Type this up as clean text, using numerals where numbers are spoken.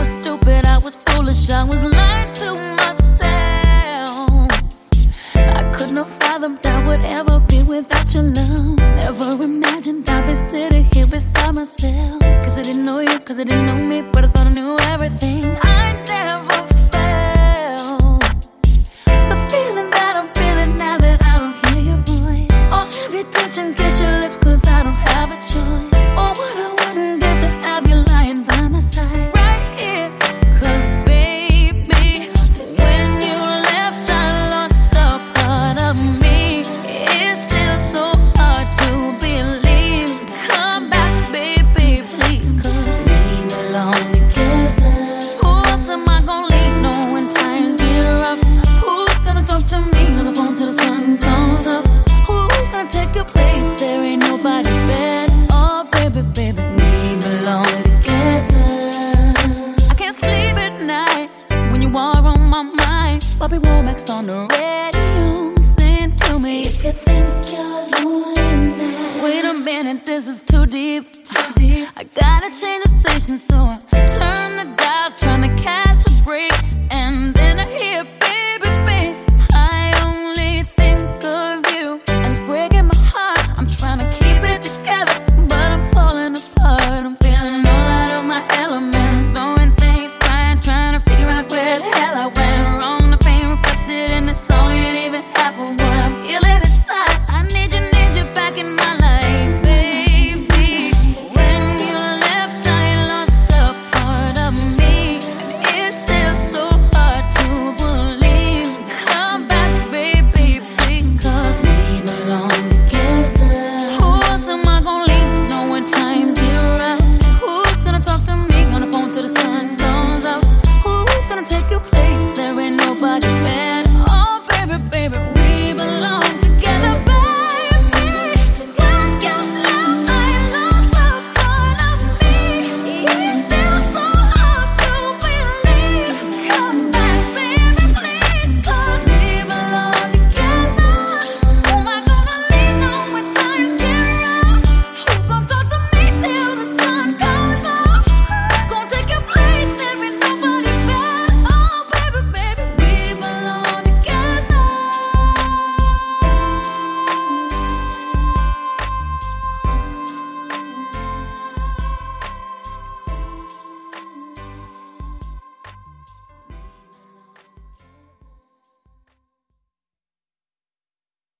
was stupid, I was foolish, I was lying to myself. I could not fathom that I would ever be without your love. Never imagined I'd be sitting here beside myself. Cause I didn't know you, cause I didn't know me, but I thought I knew everything. I never felt the feeling that I'm feeling now that I don't hear your voice. Or have your touch and kiss your lips, cause I don't have a choice. Or what I wouldn't give to have you lying by my side right here. Cause baby, when you left I lost a part of me. It's still so hard to believe. Come back baby, please, cause we belong together. Who else am I gonna leave know when times get rough? Who's gonna talk to me on the phone till the sun comes up? Who's gonna take your place? There ain't nobody better. Oh baby, baby, we belong together. I can't sleep at night when you are on my mind. Bobby Womack's on the radio.